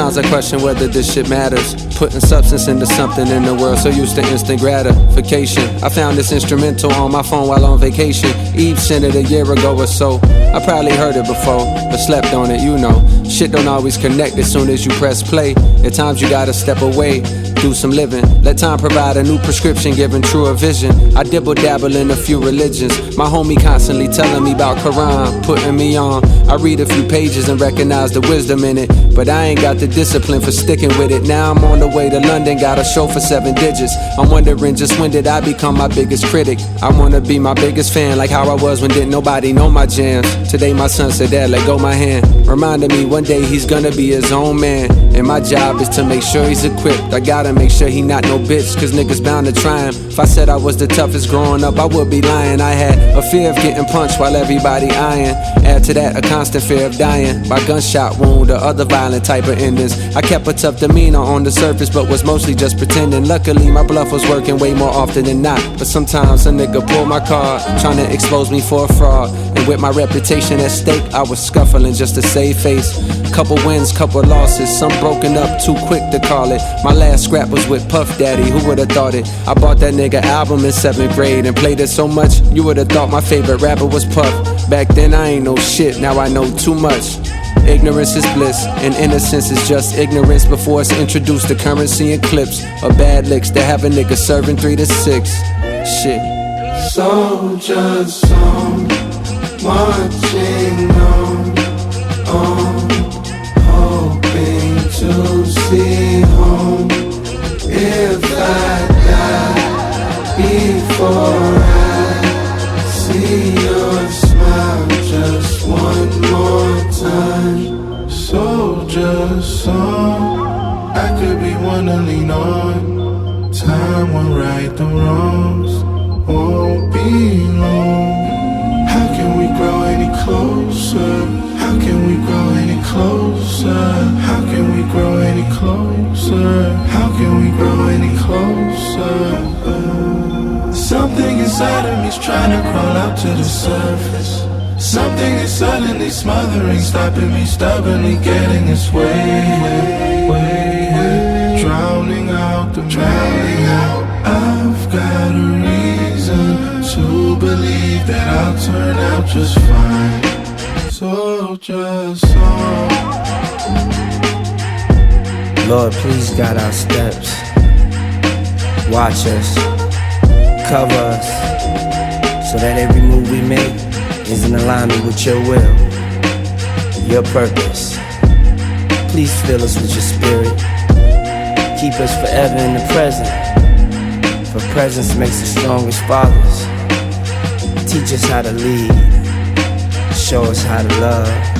Sometimes I question whether this shit matters. Putting substance into something in the world so used to instant gratification. I found this instrumental on my phone while on vacation. Eve sent it a year ago or so. I probably heard it before, but slept on it, you know. Shit don't always connect as soon as you press play. At times you gotta step away, do some living. Let time provide a new prescription, giving truer vision. I dibble dabble in a few religions. My homie constantly telling me about Quran, putting me on. I read a few pages and recognize the wisdom in it, but I ain't got the discipline for sticking with it. Now I'm on the way to London, got a show for 7 digits. I'm wondering just when did I become my biggest critic? I wanna be my biggest fan, like how I was when didn't nobody know my jams. Today my son said, "Dad, let go my hand," reminding me one day he's gonna be his own man. And my job is to make sure he's equipped. I gotta make sure he not no bitch, cause niggas bound to try him. If I said I was the toughest growing up, I would be lying. I had a fear of getting punched while everybody eyeing. Add to that a constant fear of dying by gunshot wound or other violent type of endings. I kept a tough demeanor on the surface, but was mostly just pretending. Luckily my bluff was working way more often than not, but sometimes a nigga pulled my card, trying to expose me for a fraud. And with my reputation at stake, I was scuffling just to save face. Couple wins, couple losses, some broken up, too quick to call it. My last scrap was with Puff Daddy, who would've thought it? I bought that nigga album in 7th grade and played it so much, you would've thought my favorite rapper was Puff. Back then I ain't know shit, now I know too much. Ignorance is bliss, and innocence is just ignorance before it's introduced to currency and clips or bad licks that have a nigga serving 3 to 6. Shit. Soldiers song, marching on, hoping to see home. If I die before I see your smile just one more time. Soldier song, I could be one to lean on. Time will right the wrongs, won't be long. How can we grow any closer? How can we grow any closer? How can we grow any closer? How can we grow any closer? Something inside of me's trying to crawl out to the surface. Something is suddenly smothering, stopping me stubbornly getting its way, drowning out the drowning out. I've got a reason to believe that I'll turn out just fine. Soldier song. Lord, please guide our steps. Watch us, cover us, so that every move we make is in alignment with your will, your purpose. Please fill us with your spirit. Keep us forever in the present, for presence makes us strongest fathers. Teach us how to lead, show us how to love.